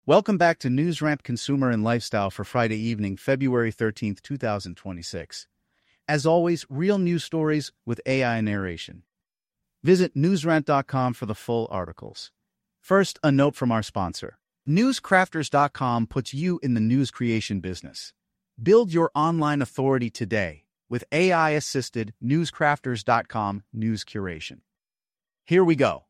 Welcome back to NewsRamp Consumer and Lifestyle for Friday evening, February 13th, 2026. As always, real news stories with AI narration. Visit newsramp.com for the full articles. First, a note from our sponsor. Newscrafters.com puts you in the news creation business. Build your online authority today with AI-assisted Newscrafters.com news curation. Here we go.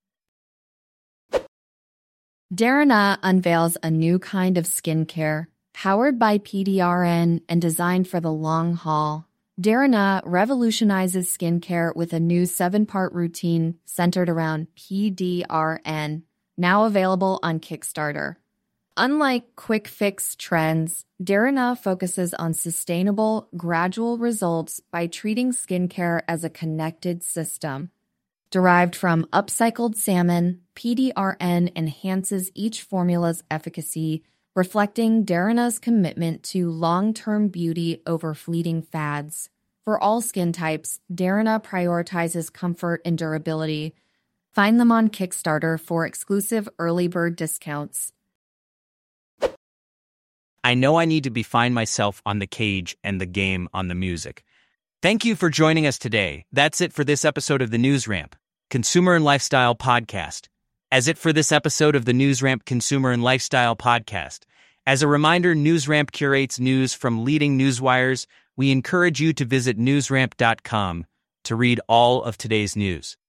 Derana unveils a new kind of skincare, powered by PDRN and designed for the long haul. Derana revolutionizes skincare with a new 7-part routine centered around PDRN, now available on Kickstarter. Unlike quick-fix trends, Derana focuses on sustainable, gradual results by treating skincare as a connected system. Derived from upcycled salmon, PDRN enhances each formula's efficacy, reflecting Derana's commitment to long-term beauty over fleeting fads. For all skin types, Derana prioritizes comfort and durability. Find them on Kickstarter for exclusive early bird discounts. I know I need to find myself on the cage and the game on the music. Thank you for joining us today. That's it for this episode of the NewsRamp Consumer and Lifestyle Podcast. As a reminder, NewsRamp curates news from leading newswires. We encourage you to visit newsramp.com to read all of today's news.